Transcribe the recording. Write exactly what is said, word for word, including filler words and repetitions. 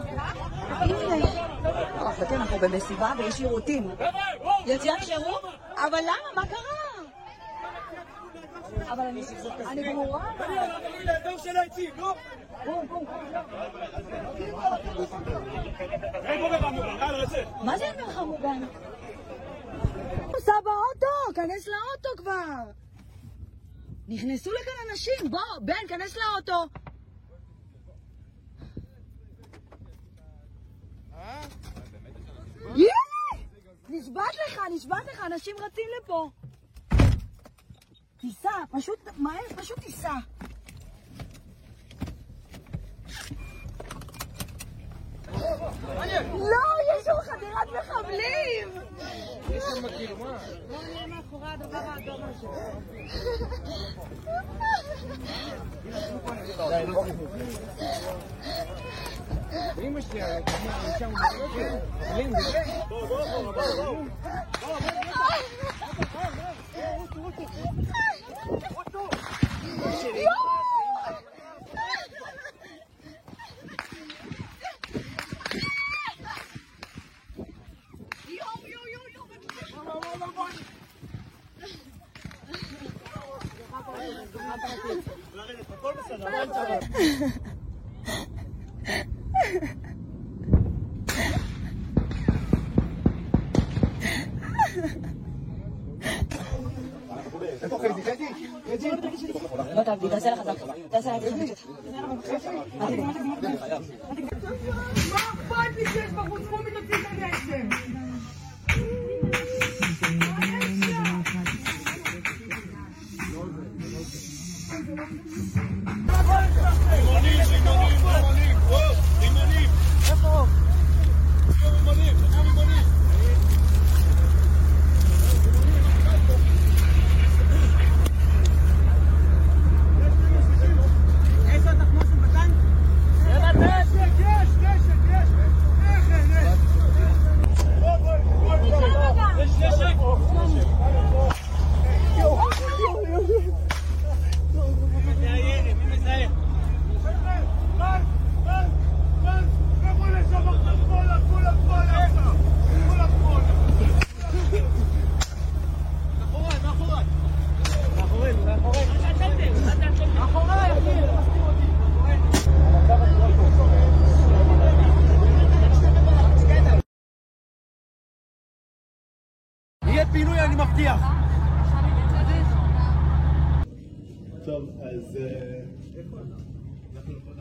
הנה. אחותי, אנחנו במסיבה ויש שירותים. יציאת שירות? אבל למה? מה קרה? אבל אני אני גמורה. הדור של העצים, לא? בום, בום. אין פה מרחב מוגן, יאללה, לצאת. מה זה מרחב מוגן? סע באוטו, כנס לאוטו כבר. נכנסו לכאן אנשים, בוא, בן, כנס לאוטו. נשבעת לך, נשבעת לך, אנשים רצים לפה. תיסע, פשוט, מהר, פשוט תיסע. לא, יש שם חדירת מחבלים. יש שם כאילו, מה? בואו נהיה מאחורי הדבר האדום הזה. אמא שלי, אני שם מחבלים, בוא, בוא, בוא, בוא. הכל בסדר. איפה חייתי? חייתי? חייתי? לא תעבדי, תעשה לך חזק. תעשה לך חזק. מה אכפת לי שיש בחוץ? כמו מתוצאים את הגשם. רימונים, רימונים, רימונים, רימונים. איפה? רימונים, רימונים. יש עוד תחמושת בטנק? יש, יש, יש, יש. איך, איך. יש נשק. יהיה פינוי, אני מבטיח. טוב, אז איפה אנחנו?